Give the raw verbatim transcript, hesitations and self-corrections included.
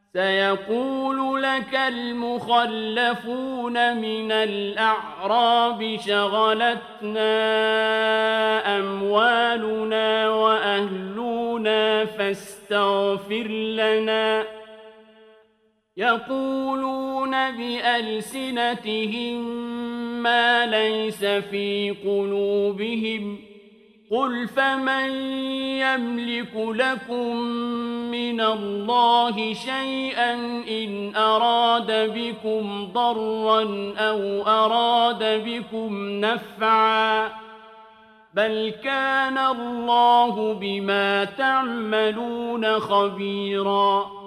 سيقول لك المخلفون من الأعراب شغلتنا أموالنا وأهلنا فاستغفر لنا يقولون بألسنتهم ما ليس في قلوبهم قل فمن يملك لكم من الله شيئا إن أراد بكم ضرا أو أراد بكم نفعا بل كان الله بما تعملون خبيرا